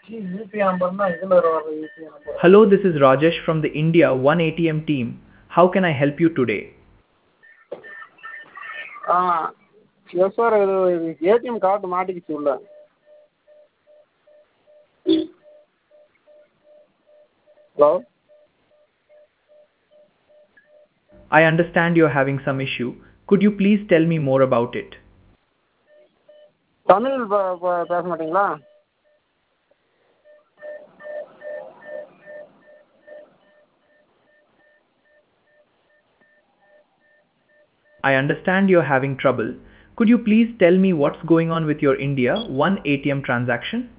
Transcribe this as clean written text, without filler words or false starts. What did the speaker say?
UPI நம்பர்னா இதில் வர UPI number. Hello, this is Rajesh from the India One ATM team. How can I help you today? Ah yes sir, இது ATM card மாட்டிக்கிச்சு உள்ள. Hello. I understand you're having some issue. Could you please tell me more about it? Tamil பேச மாட்டீங்களா? I understand you're having trouble. Could you please tell me what's going on with your India One ATM transaction?